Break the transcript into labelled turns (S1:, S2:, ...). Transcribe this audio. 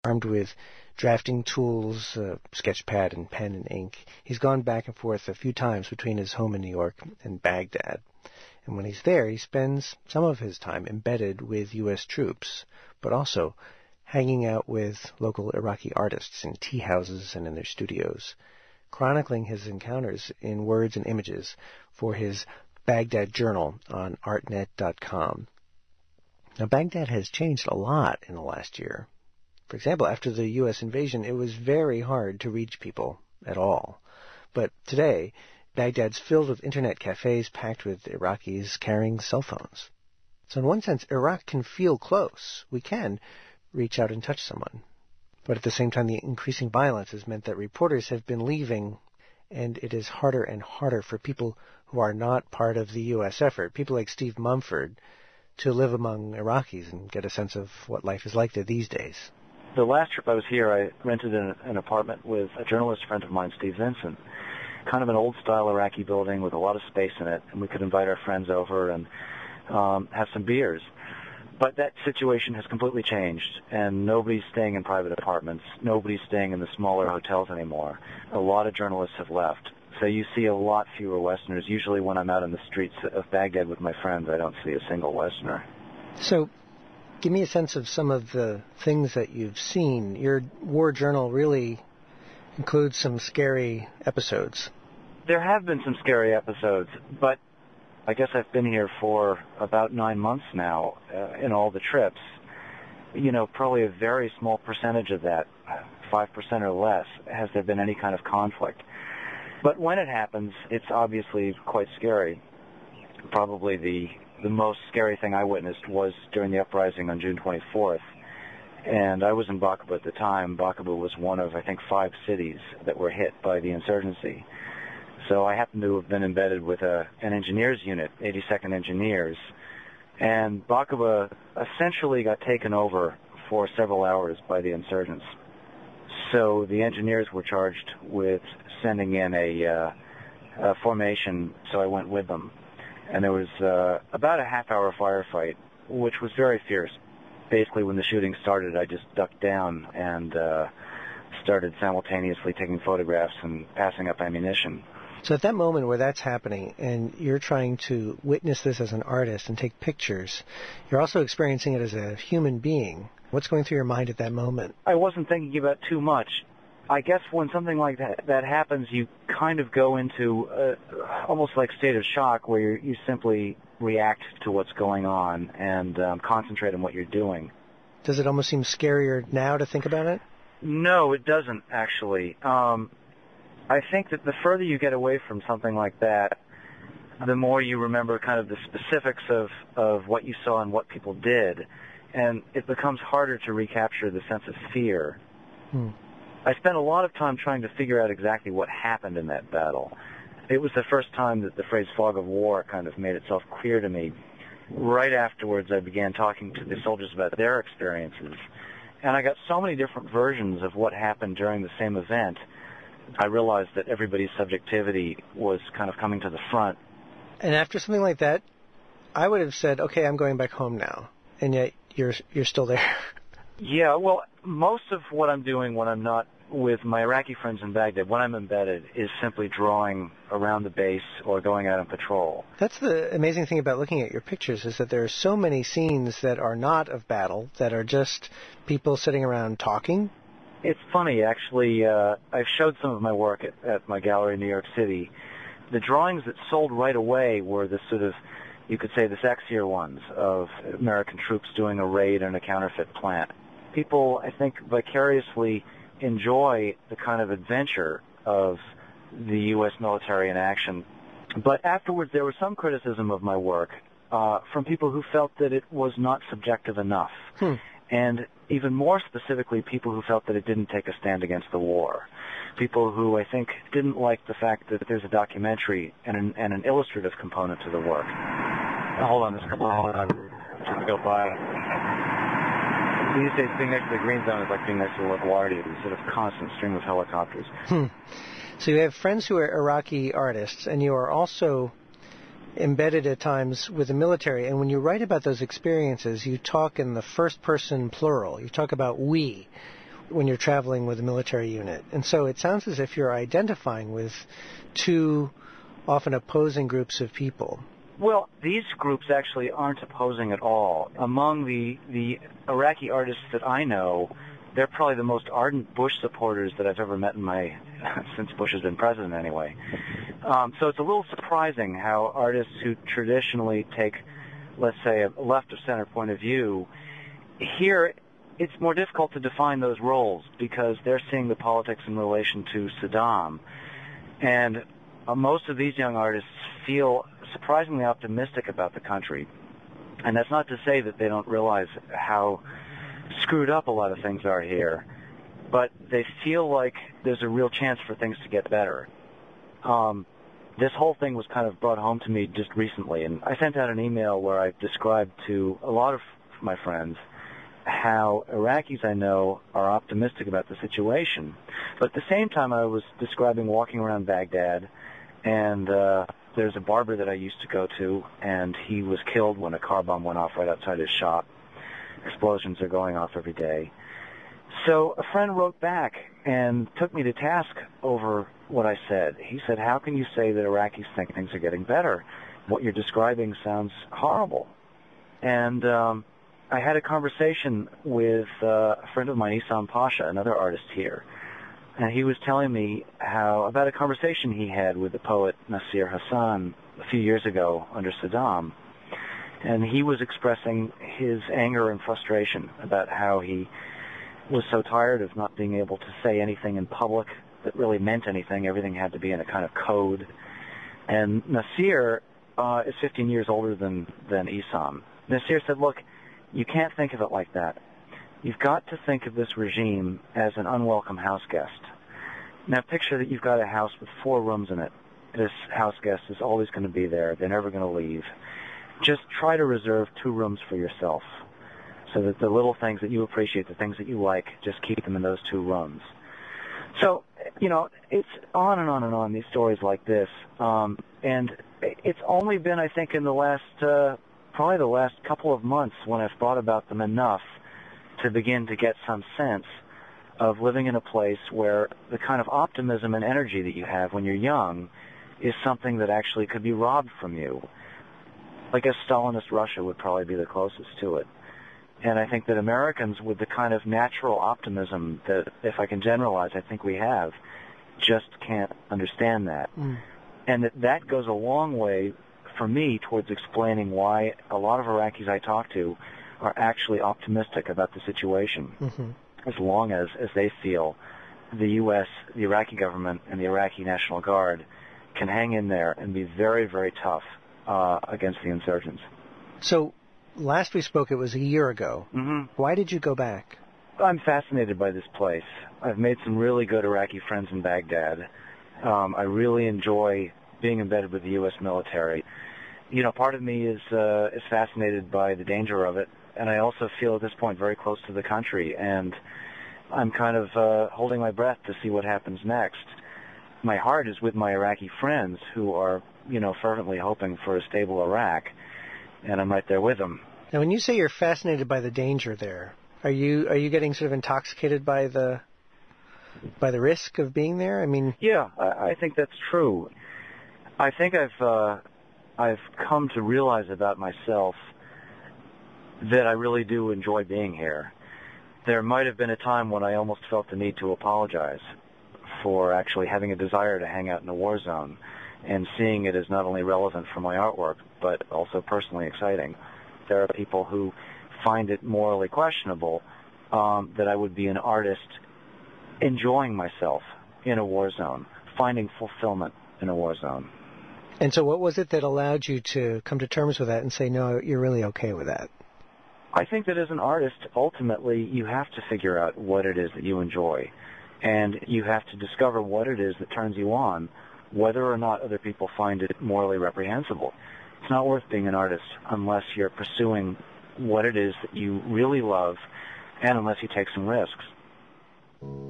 S1: armed with drafting tools, sketch pad and pen and ink. He's gone back and forth a few times between his home in New York and Baghdad. And when he's there, he spends some of his time embedded with U.S. troops, but also hanging out with local Iraqi artists in tea houses and in their studios, chronicling his encounters in words and images for his Baghdad Journal on artnet.com. Now, Baghdad has changed a lot in the last year. For example, after the U.S. invasion, it was very hard to reach people at all. But today, Baghdad's filled with internet cafes packed with Iraqis carrying cell phones. So in one sense, Iraq can feel close. We can reach out and touch someone. But at the same time, the increasing violence has meant that reporters have been leaving, and it is harder and harder for people who are not part of the U.S. effort, people like Steve Mumford, to live among Iraqis and get a sense of what life is like there these days.
S2: The last trip I was here, I rented an apartment with a journalist friend of mine, Steve Vincent, kind of an old-style Iraqi building with a lot of space in it, and we could invite our friends over and have some beers. But that situation has completely changed, and nobody's staying in private apartments. Nobody's staying in the smaller hotels anymore. A lot of journalists have left. So you see a lot fewer Westerners. Usually when I'm out in the streets of Baghdad with my friends, I don't see a single Westerner.
S1: So give me a sense of some of the things that you've seen. Your war journal really includes some scary episodes.
S2: There have been some scary episodes, but I guess I've been here for about 9 months now in all the trips. You know, probably a very small percentage of that, 5% or less, has there been any kind of conflict. But when it happens, it's obviously quite scary. Probably the most scary thing I witnessed was during the uprising on June 24th. And I was in Baqaba at the time. Baqaba was one of, I think, 5 cities that were hit by the insurgency. So I happened to have been embedded with an engineers unit, 82nd Engineers. And Baqaba essentially got taken over for several hours by the insurgents. So the engineers were charged with sending in a formation, so I went with them. And there was about a half-hour firefight, which was very fierce. Basically, when the shooting started, I just ducked down and started simultaneously taking photographs and passing up ammunition.
S1: So at that moment where that's happening and you're trying to witness this as an artist and take pictures, you're also experiencing it as a human being. What's going through your mind at that moment?
S2: I wasn't thinking about too much. I guess when something like that happens, you kind of go into almost like state of shock where you simply react to what's going on and concentrate on what you're doing.
S1: Does it almost seem scarier now to think about it?
S2: No, it doesn't, actually. I think that the further you get away from something like that, the more you remember kind of the specifics of what you saw and what people did, and it becomes harder to recapture the sense of fear. I spent a lot of time trying to figure out exactly what happened in that battle. It was the first time that the phrase fog of war kind of made itself clear to me. Right afterwards, I began talking to the soldiers about their experiences, and I got so many different versions of what happened during the same event. I realized that everybody's subjectivity was kind of coming to the front.
S1: And after something like that, I would have said, okay, I'm going back home now. And yet you're still there.
S2: Yeah, well, most of what I'm doing when I'm not with my Iraqi friends in Baghdad, when I'm embedded, is simply drawing around the base or going out on patrol.
S1: That's the amazing thing about looking at your pictures, is that there are so many scenes that are not of battle, that are just people sitting around talking.
S2: It's funny, actually. I've showed some of my work at my gallery in New York City. The drawings that sold right away were the sort of, you could say, the sexier ones of American troops doing a raid on a counterfeit plant. People, I think, vicariously enjoy the kind of adventure of the U.S. military in action. But afterwards, there was some criticism of my work from people who felt that it was not subjective enough. And even more specifically, people who felt that it didn't take a stand against the war. People who, I think, didn't like the fact that there's a documentary and an illustrative component to the work. Hold on, just go by. These days, being next to the green zone is like being next to LaGuardia, this sort of constant stream of helicopters.
S1: So you have friends who are Iraqi artists, and you are also embedded at times with the military. And when you write about those experiences, you talk in the first person plural. You talk about we. when you're traveling with a military unit. And so it sounds as if you're identifying with two often opposing groups of people.
S2: Well, these groups actually aren't opposing at all. Among the Iraqi artists that I know, they're probably the most ardent Bush supporters that I've ever met in since Bush has been president anyway. So it's a little surprising how artists who traditionally take, let's say, a left of center point of view, here it's more difficult to define those roles because they're seeing the politics in relation to Saddam. And most of these young artists feel surprisingly optimistic about the country. And that's not to say that they don't realize how screwed up a lot of things are here, but they feel like there's a real chance for things to get better. This whole thing was kind of brought home to me just recently, and I sent out an email where I described to a lot of my friends how Iraqis I know are optimistic about the situation. But at the same time, I was describing walking around Baghdad, and there's a barber that I used to go to, and he was killed when a car bomb went off right outside his shop. Explosions are going off every day. So a friend wrote back and took me to task over what I said. He said, how can you say that Iraqis think things are getting better? What you're describing sounds horrible. And I had a conversation with a friend of mine, Ihsan Pasha, another artist here. And he was telling me about a conversation he had with the poet Nasir Hassan a few years ago under Saddam. And he was expressing his anger and frustration about how he was so tired of not being able to say anything in public that really meant anything. Everything had to be in a kind of code. And Nasir is 15 years older than Ihsan. Nasir said, look, you can't think of it like that. You've got to think of this regime as an unwelcome house guest. Now picture that you've got a house with 4 rooms in it. This house guest is always going to be there. They're never going to leave. Just try to reserve 2 rooms for yourself so that the little things that you appreciate, the things that you like, just keep them in those 2 rooms. So, it's on and on and on, these stories like this. And it's only been, I think, in the last, probably the last couple of months when I've thought about them enough to begin to get some sense of living in a place where the kind of optimism and energy that you have when you're young is something that actually could be robbed from you. I guess Stalinist Russia would probably be the closest to it. And I think that Americans, with the kind of natural optimism that, if I can generalize, I think we have, just can't understand that. And that goes a long way, for me, towards explaining why a lot of Iraqis I talk to are actually optimistic about the situation, as long as they feel the U.S., the Iraqi government, and the Iraqi National Guard can hang in there and be very, very tough against the insurgents.
S1: So last we spoke, it was a year ago. Why did you go back?
S2: I'm fascinated by this place. I've made some really good Iraqi friends in Baghdad. I really enjoy being embedded with the U.S. military. Part of me is fascinated by the danger of it, and I also feel at this point very close to the country, and I'm kind of holding my breath to see what happens next. My heart is with my Iraqi friends who are, fervently hoping for a stable Iraq, and I'm right there with them.
S1: Now, when you say you're fascinated by the danger there, are you getting sort of intoxicated by the risk of being there? I mean,
S2: yeah, I think that's true. I think I've come to realize about myself that I really do enjoy being here. There might have been a time when I almost felt the need to apologize for actually having a desire to hang out in a war zone and seeing it as not only relevant for my artwork, but also personally exciting. There are people who find it morally questionable that I would be an artist enjoying myself in a war zone, finding fulfillment in a war zone.
S1: And so what was it that allowed you to come to terms with that and say, no, you're really okay with that?
S2: I think that as an artist, ultimately, you have to figure out what it is that you enjoy. And you have to discover what it is that turns you on, whether or not other people find it morally reprehensible. It's not worth being an artist unless you're pursuing what it is that you really love and unless you take some risks.